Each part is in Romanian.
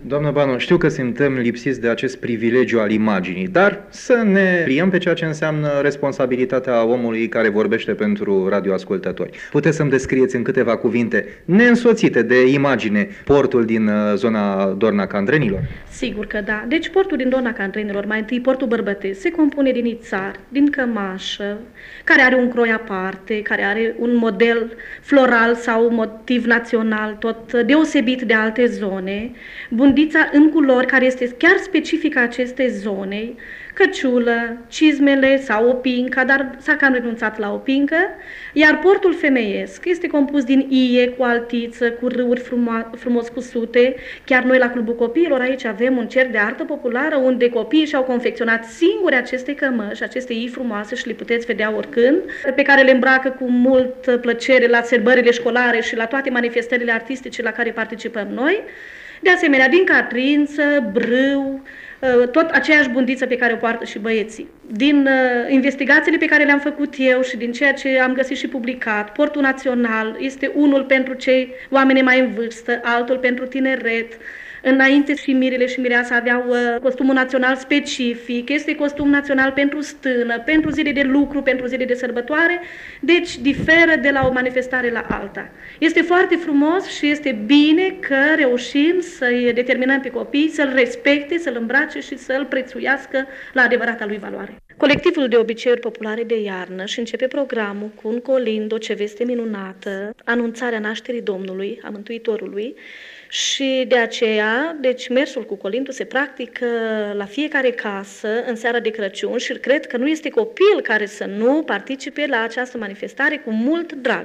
Doamnă Banu, știu că suntem lipsiți de acest privilegiu al imaginii, dar să ne pliem pe ceea ce înseamnă responsabilitatea omului care vorbește pentru radioascultători. Puteți să-mi descrieți în câteva cuvinte, neînsoțite de imagine, portul din zona Dorna Candrenilor? Sigur că da. Deci portul din Dorna Candrenilor, mai întâi portul bărbătesc, se compune din ițar, din cămașă, care are un croi aparte, care are un model floral sau motiv național, tot deosebit de alte zone, bundița în culori, care este chiar specifică acestei zone, căciulă, cizmele sau o pincă, dar s-a cam renunțat la o pincă, iar portul femeiesc este compus din ie cu altiță, cu râuri frumos cusute. Chiar noi la Clubul Copiilor aici avem un cer de artă populară unde copiii și-au confecționat singuri aceste cămăși, aceste ii frumoase și le puteți vedea oricând, pe care le îmbracă cu mult plăcere la sărbările școlare și la toate manifestările artistice la care participăm noi. De asemenea, din catrință, brâu, tot aceeași bundiță pe care o poartă și băieții. Din investigațiile pe care le-am făcut eu și din ceea ce am găsit și publicat, portul național este unul pentru cei oameni mai în vârstă, altul pentru tineret. Înainte și mirele și mireasa aveau costumul național specific, este costum național pentru stână, pentru zile de lucru, pentru zile de sărbătoare, deci diferă de la o manifestare la alta. Este foarte frumos și este bine că reușim să-i determinăm pe copii, să-l respecte, să-l îmbrace și să-l prețuiască la adevărata lui valoare. Colectivul de obiceiuri populare de iarnă și începe programul cu un colind, ce veste minunată, anunțarea nașterii Domnului, a Mântuitorului, și de aceea, deci mersul cu colindul se practică la fiecare casă în seara de Crăciun și cred că nu este copil care să nu participe la această manifestare cu mult drag.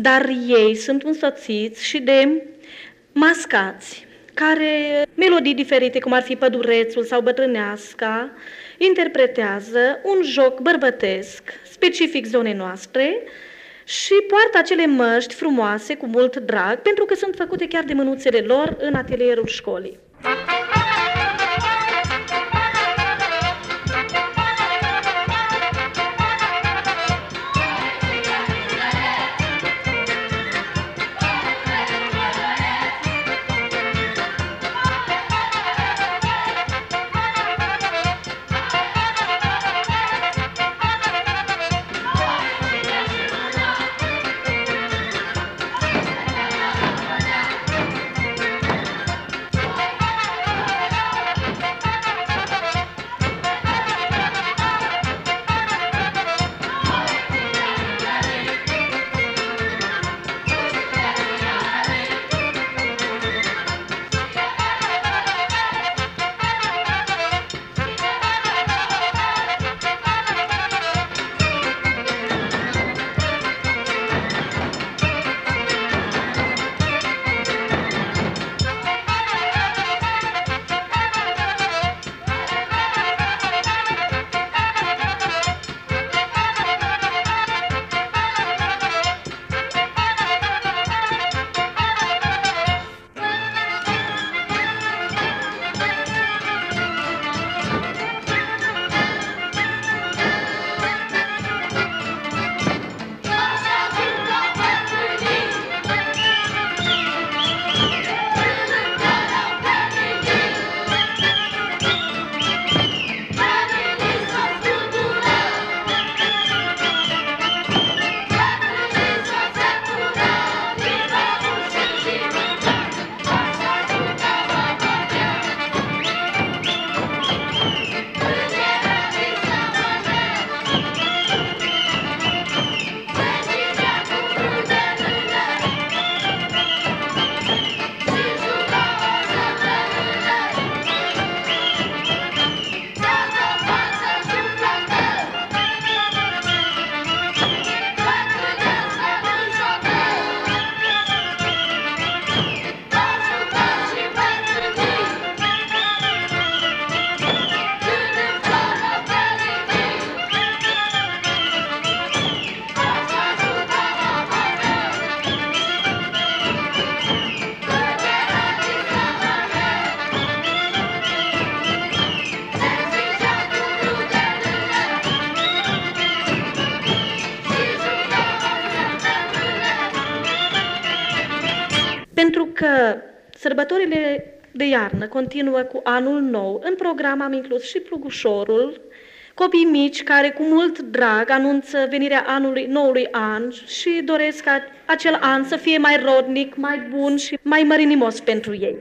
dar ei sunt însoțiți și de mascați, care melodii diferite, cum ar fi Pădurețul sau Bătrâneasca, interpretează un joc bărbătesc, specific zonei noastre, și poartă acele măști frumoase cu mult drag, pentru că sunt făcute chiar de mânuțele lor în atelierul școlii. Pentru că sărbătorile de iarnă continuă cu anul nou, în program am inclus și Plugușorul, copii mici care cu mult drag anunță venirea noului an și doresc ca acel an să fie mai rodnic, mai bun și mai mărinimos pentru ei.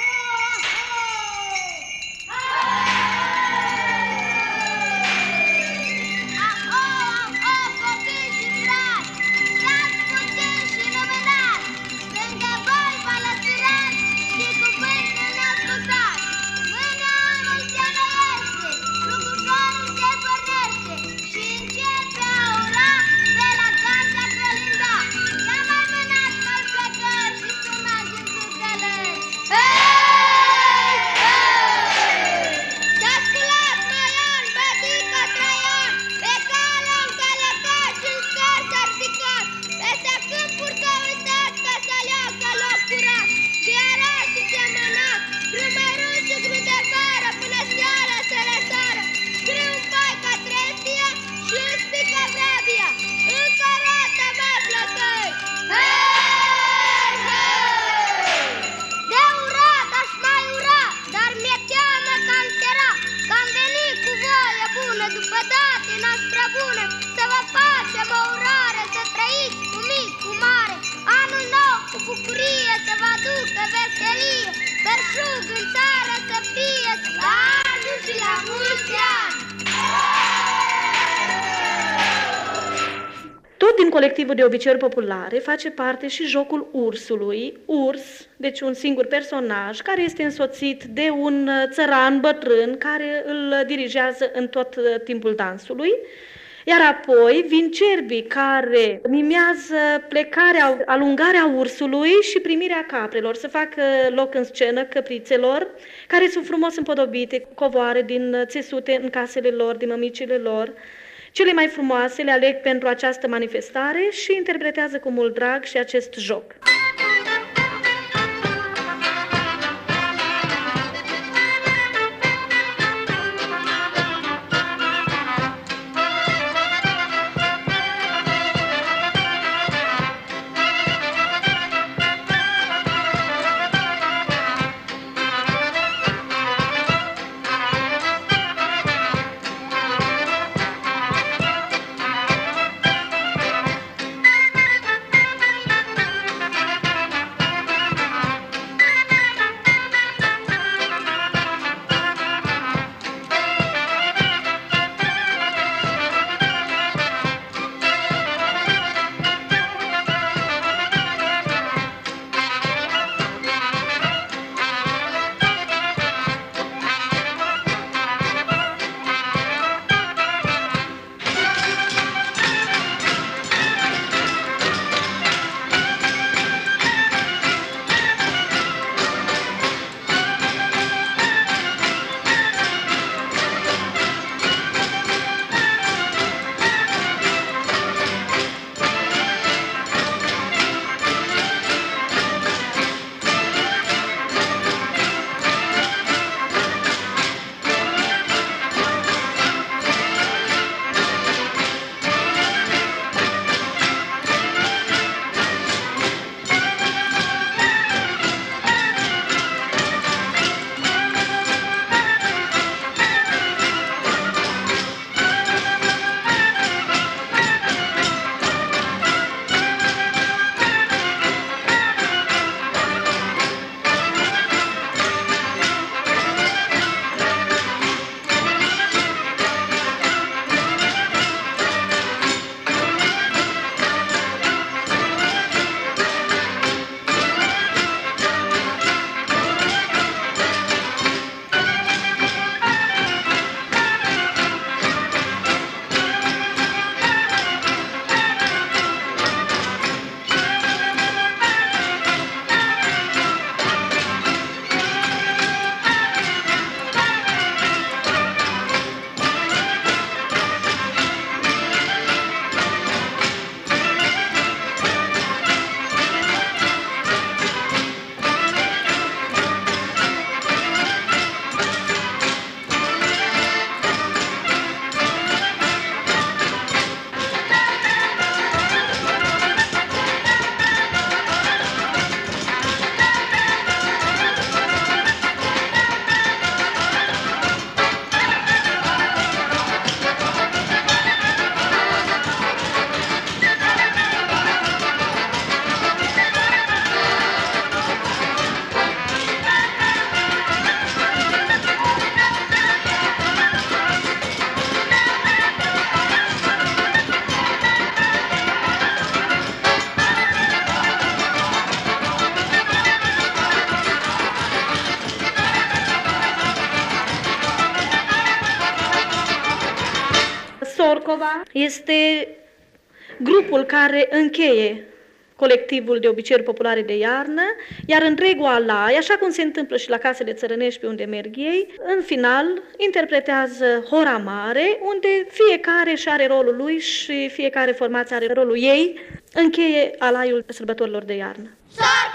Din colectivul de obiceiuri populare face parte și jocul ursului, urs, deci un singur personaj, care este însoțit de un țăran bătrân care îl dirigează în tot timpul dansului. Iar apoi vin cerbii care mimează plecarea, alungarea ursului și primirea caprelor, să facă loc în scenă căprițelor, care sunt frumos împodobite, covoare din țesute în casele lor, din mămicile lor. Cele mai frumoase le aleg pentru această manifestare și interpretează cu mult drag și acest joc. Sorcova este grupul care încheie colectivul de obiceiuri populare de iarnă, iar întregul alai, așa cum se întâmplă și la casele țărănești pe unde merg ei, în final interpretează Hora Mare, unde fiecare și are rolul lui și fiecare formație are rolul ei, încheie alaiul sărbătorilor de iarnă.